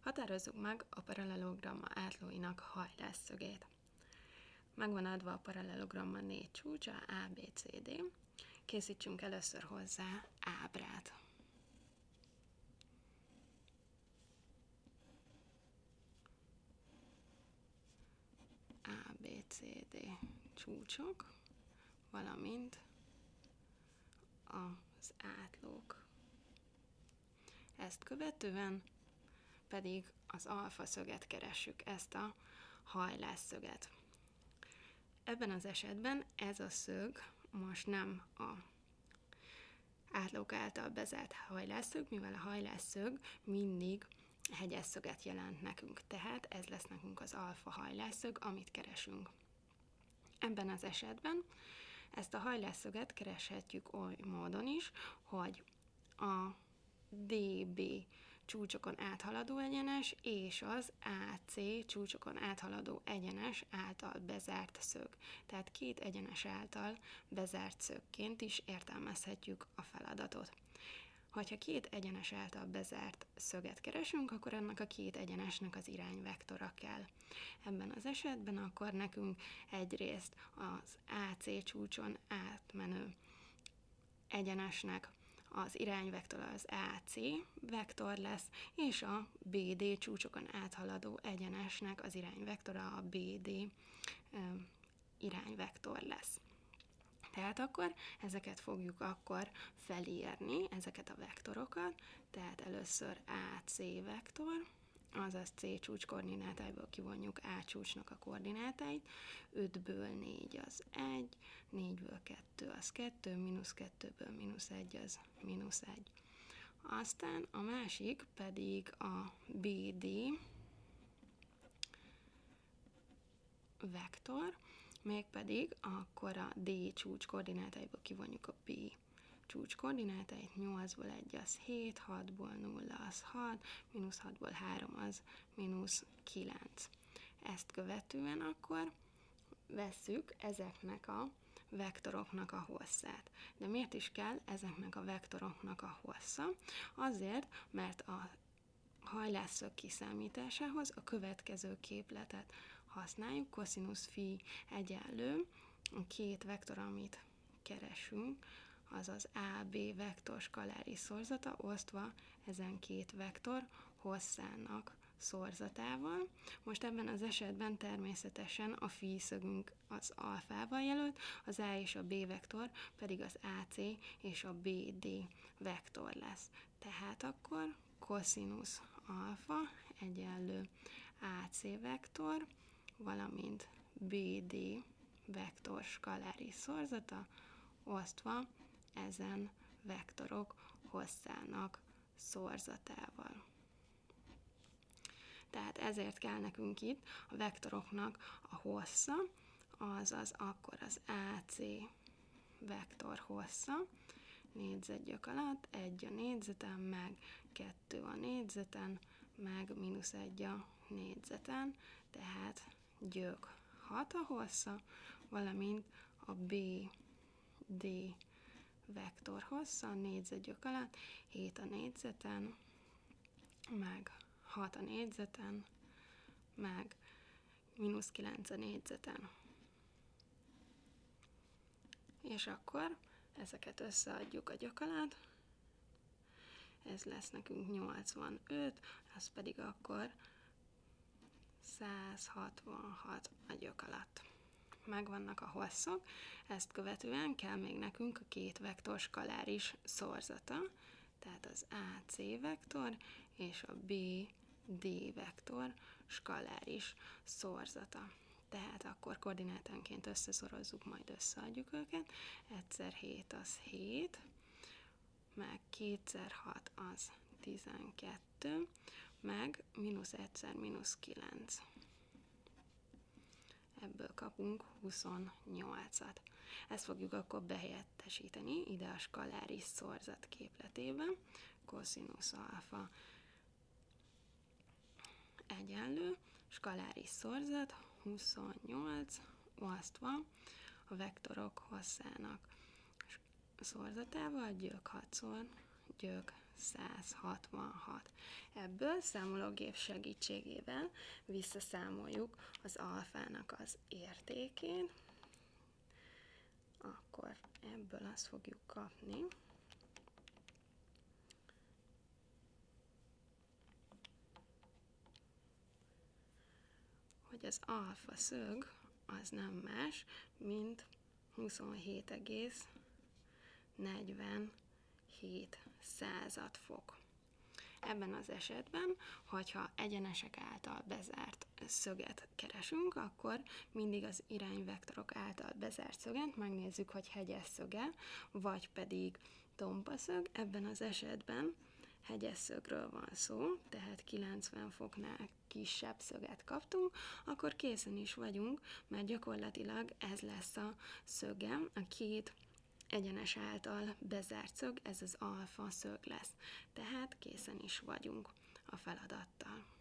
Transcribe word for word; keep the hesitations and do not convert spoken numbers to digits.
Határozzuk meg a paralelogramma átlóinak hajlásszögét. Megvan adva a paralelogramma négy csúcsa, A, B, C, D. Készítsünk először hozzá ábrát. A, B, C, D csúcsok, valamint az átlók. Ezt követően pedig az alfa szöget keressük, ezt a hajlásszöget. Ebben az esetben ez a szög most nem a átlók által bezárt hajlásszög, mivel a hajlásszög mindig hegyes szöget jelent nekünk, tehát ez lesz nekünk az alfa hajlásszög, amit keresünk. Ebben az esetben ezt a hajlásszöget kereshetjük oly módon is, hogy a dé bé csúcsokon áthaladó egyenes és az á cé csúcsokon áthaladó egyenes által bezárt szög. Tehát két egyenes által bezárt szögként is értelmezhetjük a feladatot. Ha két egyenes által bezárt szöget keresünk, akkor ennek a két egyenesnek az irányvektora kell. Ebben az esetben akkor nekünk egyrészt az á cé csúcson átmenő egyenesnek az irányvektora az á cé vektor lesz, és a bé dé csúcsokon áthaladó egyenesnek az irányvektora a bé dé e, irányvektor lesz. Tehát akkor ezeket fogjuk akkor felírni, ezeket a vektorokat, tehát először á cé vektor, azaz C csúcs koordinátáiból kivonjuk A csúcsnak a koordinátáit, ötből négy az egy, négyből kettő az kettő, mínusz kettőből mínusz egy az mínusz egy. Aztán a másik pedig a bé dé vektor, mégpedig akkor a D csúcs koordinátáiból kivonjuk a B csúcs koordinátáit, nyolcból egy az hét, hatból nulla az hat, mínusz hatból három az mínusz kilenc. Ezt követően akkor vesszük ezeknek a vektoroknak a hosszát. De miért is kell ezeknek a vektoroknak a hossza? Azért, mert a hajlásszög kiszámításához a következő képletet használjuk, koszinusz phi egyenlő, a két vektor, amit keresünk, az az á bé vektor skaláris szorzata osztva ezen két vektor hosszának szorzatával. Most ebben az esetben természetesen a phi szögünk az alfával jelölt, az A és a B vektor pedig az á cé és a bé dé vektor lesz. Tehát akkor koszinusz alfa egyenlő á cé vektor, valamint bé dé vektor skaláris szorzata osztva ezen vektorok hosszának szorzatával. Tehát ezért kell nekünk itt a vektoroknak a hossza, azaz akkor az á cé vektor hossza, négyzetgyök alatt, egy a négyzeten, meg kettő a négyzeten, meg mínusz egy a négyzeten, tehát gyök hat a hossza, valamint a bé dé vektor hossza, négyzetgyök alatt, hét a négyzeten, meg hat a négyzeten, meg mínusz kilenc a négyzeten. És akkor ezeket összeadjuk a gyök alatt, ez lesz nekünk nyolcvanöt, az pedig akkor száz hatvanhat a gyök alatt. Megvannak a hosszok, ezt követően kell még nekünk a két vektor skaláris szorzata, tehát az á cé vektor és a bé dé vektor skaláris szorzata. Tehát akkor koordinátánként összeszorozzuk, majd összeadjuk őket. Egyszer hét az hét, meg kétszer hat az tizenkettő, meg mínusz egyszer mínusz kilenc. Ebből kapunk huszonnyolcat. Ezt fogjuk akkor behelyettesíteni ide a skaláris szorzat képletében. Koszinusz alfa egyenlő, skaláris szorzat huszonnyolc osztva a vektorok hosszának szorzatával, gyök hatszor gyök száz hatvanhat. Ebből számológép segítségével visszaszámoljuk az alfának az értékét, akkor ebből azt fogjuk kapni, hogy az alfa szög az nem más, mint huszonhét egész negyvenhét század fok. Ebben az esetben, hogyha egyenesek által bezárt szöget keresünk, akkor mindig az irányvektorok által bezárt szöget megnézzük, hogy hegyes szöge, vagy pedig tompa szög. Ebben az esetben hegyes szögről van szó, tehát kilencven foknál kisebb szöget kaptunk, akkor készen is vagyunk, mert gyakorlatilag ez lesz a szöge, a két egyenes által bezárt szög, ez az alfa szög lesz. Tehát készen is vagyunk a feladattal.